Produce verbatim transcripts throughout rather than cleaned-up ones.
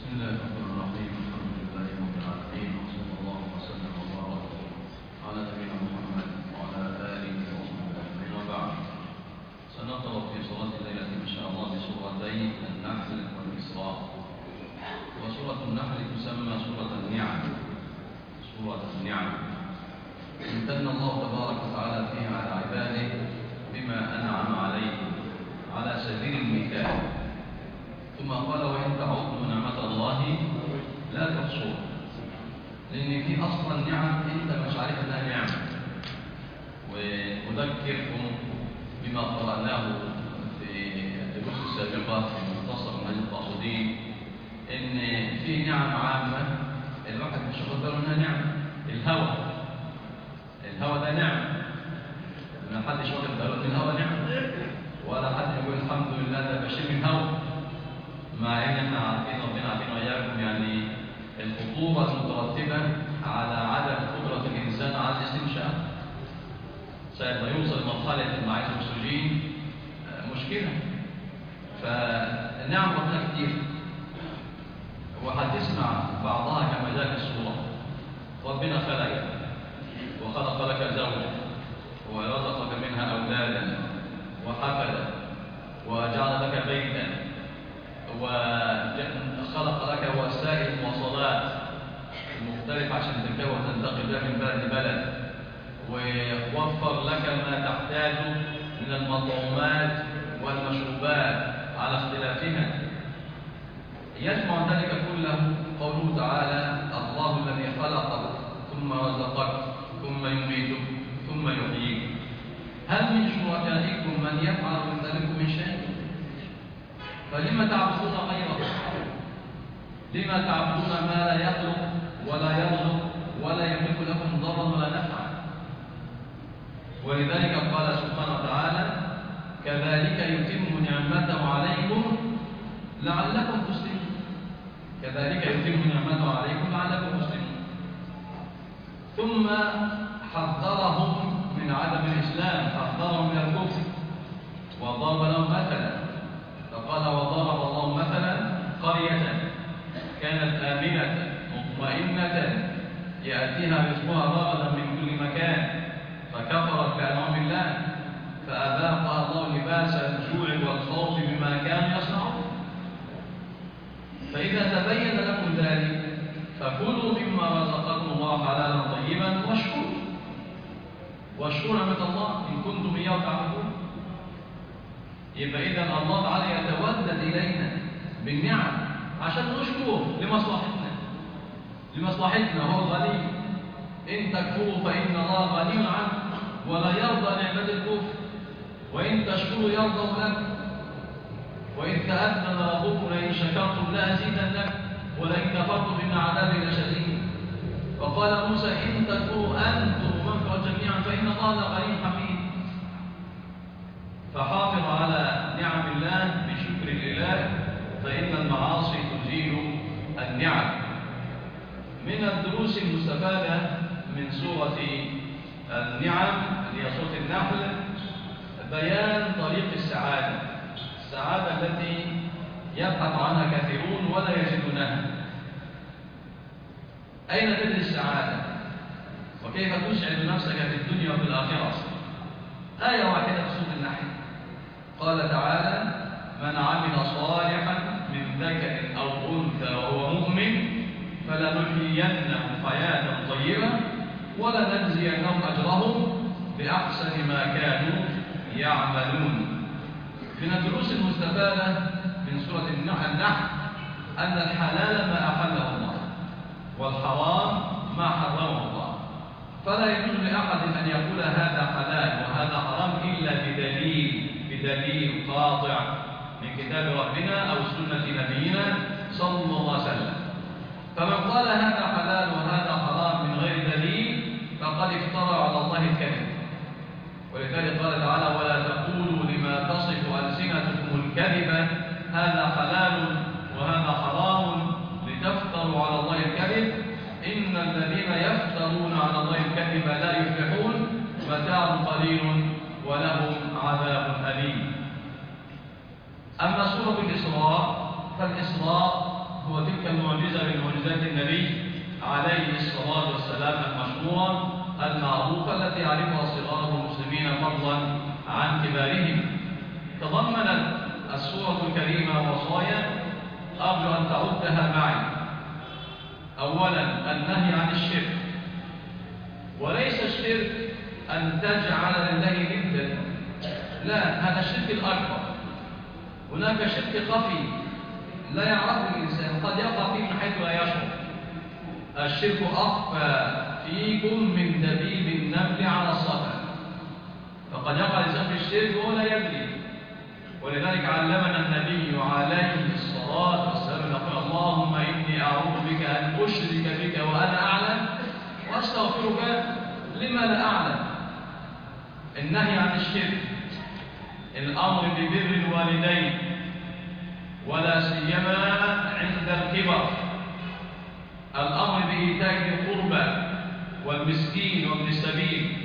بسم الله الرحمن الرحيم. الحمد لله رب العالمين، وصلى الله وسلم وبارك على نبينا محمد وعلى آله وصحبه أجمعين، وبعد. سنقرأ في صلاة الليلة إن شاء الله بسورتي النحل والإسراء. وسورة النحل تسمى سورة النعم. سورة النعم امتن الله تبارك وتعالى فيها على عباده بما أنعم عليهم على سبيل المثال، ثم قال وإن تعودوا نعمة الله لا تحصوها، لأن في أصلا نعم أنت مش عارف أنها نعمة. وأذكركم بما قرأناه في الدروس السابقة في مختصر منهج القاصدين، إن في نعم عامة الواحد مش واخد باله إنها نعمة. الهوى الهوى ده نعمة، ما حدش واخد باله إن الهوى نعمة، ولا حد يقول الحمد لله ده بشير من هوى، مع ان احنا عارفين ربنا عارفين واياكم يعني الخطوره المترتبه على عدم قدره الانسان على الاستنشاق. ساعه ما يوصل لمرحله ما عايز اكسجين مشكله. فنعم ربنا كتير، وهتسمع بعضها كما جاء في السوره. ربنا خلقك وخلق لك زوجا ورزقك منها اولادا وحفدا وجعل لك بيتا وخلق لك وسائل المواصلات المختلفة عشان تركب وتنتقل بها من بلد لبلد، ووفر لك ما تحتاج من المطعومات والمشروبات على اختلافها. يجمع ذلك كله قوله تعالى الله الذي خلقك ثم رزقك ثم يميتك ثم يحييك. هل من شركائكم من يفعل من ذلك من شيء؟ فلما تعبدون غيره؟ لما تعبدون ما لا يخلق ولا يرزق ولا يملك لكم ضرا ولا نفعا؟ ولذلك قال سبحانه وتعالى كذلك يتم نعمته عليكم لعلكم تسلمون. كذلك يتم نعمته عليكم لعلكم تسلمون. ثم حذرهم من عدم الإسلام، حذرهم من الكفر وضرب لهم مثلا، فقال وضرب الله مثلا قرية كانت آمنة مطمئنة يأتيها رزقها رغدا من كل مكان فكفرت بأنعم الله فأذاقها الله لباس الجوع والخوف بما كانوا يصنعون. فإذا تبين لكم ذلك فكلوا مما رزقكم الله حلالا طيبا واشكروا واشكروا نعمة الله إن كنتم إياه تعبدون. يبقى إذا الله تعالى يتودد إلينا بالنعم عشان نشكره لمصلحتنا لمصلحتنا. هو غني، إن تكفروا فإن الله غني عنكم ولا يرضى نعمة الكفر، وإن تشكروا يرضى لكم. وإن تأذن ربكم لئن شكرتم لأزيدنكم ولئن كفرتم إن عذابي لشديد. وقال موسى إن تكفروا أنتم ومن في الأرض جميعا فإن الله لغني حميد. فحافظ على نعم الله بشكر الإله، فإن المعاصي تزيل النعم. من الدروس المستفادة من سورة النعم هي سورة النحل بيان طريق السعادة، السعادة التي يبحث عنها كثيرون ولا يجدونها. أين تجد السعادة؟ وكيف تسعد نفسك في الدنيا وفي الآخرة؟ آية واحدة في سورة النحل قال تعالى من عمل صالحا من ذكر أو أنثى وهو مؤمن فلنحيينه حياة طيبة ولنجزينهم أجرهم بأحسن ما كانوا يعملون. من الدروس المستفادة من سورة النحل أن الحلال ما أحله الله والحرام ما حرمه الله، فلا يجوز لأحد أن يقول هذا حلال وهذا حرام إلا بدليل بدليل قاطع من كتاب ربنا أو سنة نبينا صلى الله عليه وسلم. فمن قال هذا حلال وهذا حرام من غير دليل فقد افترى على الله الكذب. ولذلك قال تعالى ولا تقولوا لما تصف ألسنتكم الكذب هذا حلال وهذا حرام لتفتروا على الله الكذب إن الذين يفترون على الله الكذب لا يفلحون متاع قليل ولهم عذاب أليم. أما سورة الإسراء هو تلك المعجزة من معجزات النبي عليه الصلاة والسلام المشهورة المعروفة التي يعرفها صغار المسلمين فضلا عن كبارهم. تضمنت السورة الكريمة وصايا أرجو أن تعدها معي. أولا النهي عن الشرك، وليس الشرك أن تجعل لله ندا، لا، هذا الشرك الأكبر. هناك شرك خفي لا يعرفه الإنسان، قد يقع فيه من حيث لا يشعر. الشرك أخفى فيكم من دبيب النمل على الصفا، فقد يقع الإنسان في الشرك وهو لا يدري. ولذلك علمنا النبي عليه الصلاة والسلام يقول اللهم إني أعوذ بك أن أشرك بك وأنا أعلم وأستغفرك لما لا أعلم. النهي عن الشرك، الأمر ببر الوالدين ولا سيما عند الكبر، الأمر بإيتاء ذي القربى والمسكين وابن السبيل،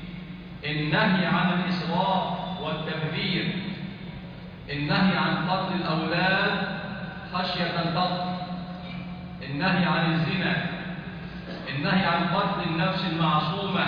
النهي عن الإسراف والتبذير، النهي عن قتل الأولاد خشية القتل، النهي عن الزنا، النهي عن قتل النفس المعصومة،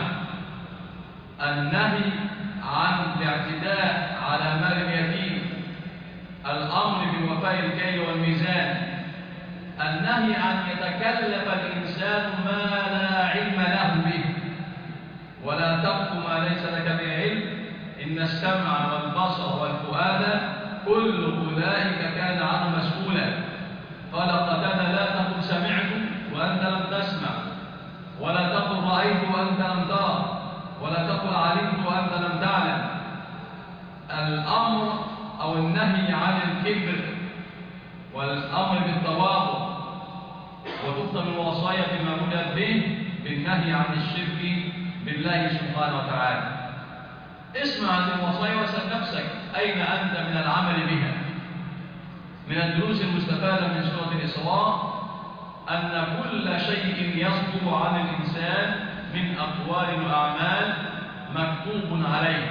النهي عن الاعتداء على مال اليتيم، الأمر بوفاء الكيل والميزان، النهي عن يتكلف الإنسان ما لا علم له به، ولا تقف ما ليس لك به علم، إن السمع والبصر والفؤاد كل أولئك كان عنه مسؤولا. قال قتادة لا تقل سمعت وأنت لم تسمع، ولا تقل رأيت وأنت لم ترى، ولا تقل علمت وأنت لم تعلم. الأمر أو النهي عن الكبر والأمر بالتواضع، وتفضل الوصايا فيما بدأت به بالنهي عن الشرك بالله سبحانه وتعالى. اسمع عن الوصايا واسأل نفسك أين أنت من العمل بها. من الدروس المستفادة من سورة الإسراء أن كل شيء يصدر عن الإنسان من أقوال وأعمال مكتوب عليه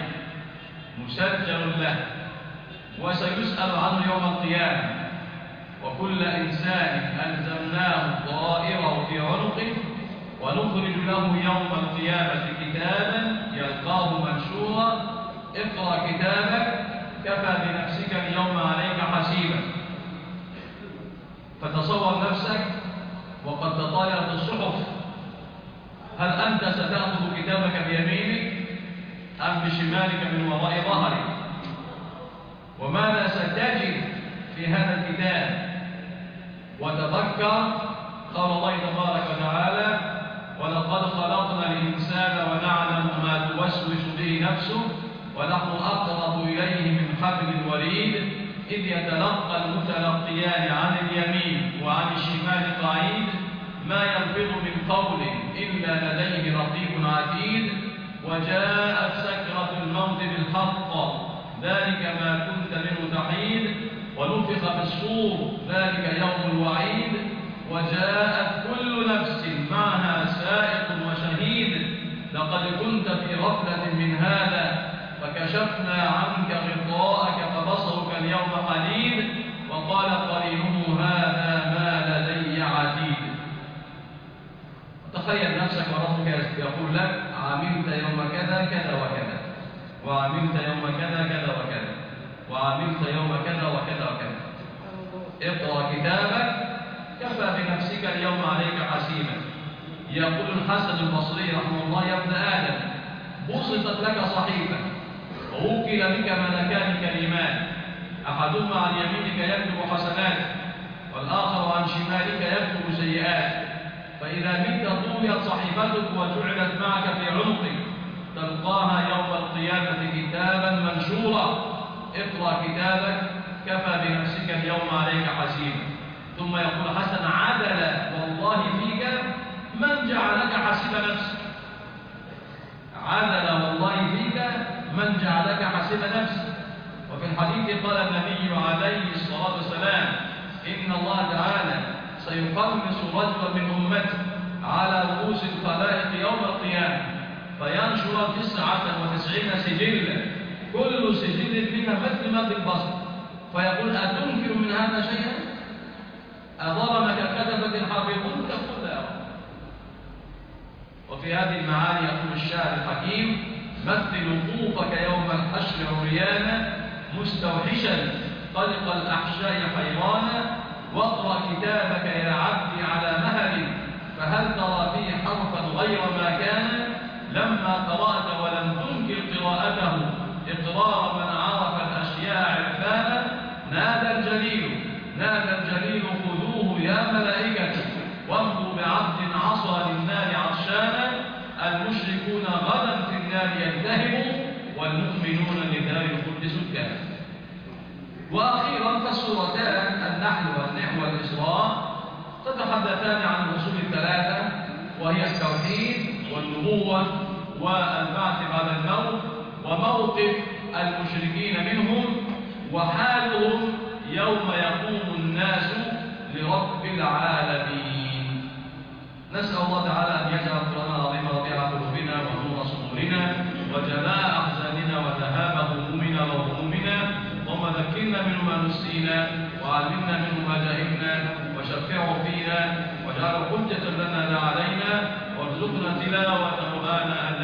مسجل له وسيسأل عنه يوم القيامة. وكل إنسان ألزمناه طائره في عنقه ونخرج له يوم القيامة كتابا يلقاه منشورا اقرأ كتابك كفى بنفسك اليوم عليك حسيبا. فتصور نفسك وقد تطايرت الصحف، هل أنت ستأخذ كتابك بيمينك أم بشمالك من وراء ظهرك؟ وماذا ستجد في هذا الكتاب؟ وتذكر قول الله تبارك وتعالى ولقد خلقنا الإنسان ونعلم ما توسوس به نفسه ونحن أقرب إليه من حبل الوريد إذ يتلقى المتلقيان عن اليمين وعن الشمال قعيد ما يلفظ من قول إلا لديه رقيب عتيد وجاءت سكرة الموت بالحق ذلك ما كنت منه تحيد ونفخ في الصور ذلك يوم الوعيد وجاءت كل نفس معها سائق وشهيد لقد كنت في غفلة من هذا فكشفنا عنك غطاءك فبصرك اليوم حديد وقال قرينه هذا ما لدي عتيد. تخيل نفسك وربك يقول لك عملت يوم كذا كذا وكذا وعملت يوم كذا كذا وكذا وعملت يوم كذا وكذا وكذا. اقرأ كتابك كفى بنفسك اليوم عليك حسيبا. يقول الحسن البصري رحمه الله يا ابن آدم بسطت لك صحيفة ووكل بك ملكان كريمان أحدهما عن يمينك يكتب حسنات والآخر عن شمالك يكتب سيئات فإذا مت طويت صحيفتك وجعلت معك في عنقك تلقاها يوم القيامة كتابا منشورا. اقرأ كتابك كفى بنفسك اليوم عليك حسيبا. ثم يقول حسن عدل والله فيك من جعلك حسيب نفسك. عدل والله فيك من جعلك حسيب نفسك. وفي الحديث قال النبي عليه الصلاة والسلام إن الله تعالى سيقمص رجلا من أمته على رؤوس الخلائق يوم القيامة فينشر تسعة وتسعين سجلا كل سجل منها مثل مد البصر فيقول أتنكر من هذا شيئا؟ أظلمك الكتبة الحافظون تقول لا. وفي هذه المعاني يقول الشاعر الحكيم: مثل وقوفك يوم الحشر عريانا مستوحشا قلق الأحشاء حيرانا، واقرأ كتابك يا عبدي على مهل، فهل ترى فيه حرفا غير ما كان؟ لما قرأت ولم تنكر قراءته إقرار من عرف الأشياء عرفانا، نادى الجليل نادى الجليل خذوه يا ملائكة، وامضوا بعبد عصى للنار عطشانا، المشركون غدا في النار يلتهبوا، والمؤمنون لدار الخلد سكانا. وأخيرا فالسورتان النحل والإسراء تتحدثان عن الأصول الثلاثة، وهي التوحيد والنبوة والبعث بعد الموت، وموقف المشركين منهم، وحالهم يوم يقوم الناس لرب العالمين. نسأل الله تعالى أن يجعل القرآن العظيم ربيع قلوبنا ونور صدورنا وجلاء أحزاننا وذهاب همومنا وغمومنا، اللهم ذكرنا منه ما نسينا وعلمنا منه ما جهلنا وشفعه فينا واجعله حجة لنا لا علينا، وارزقنا تلاوته آناء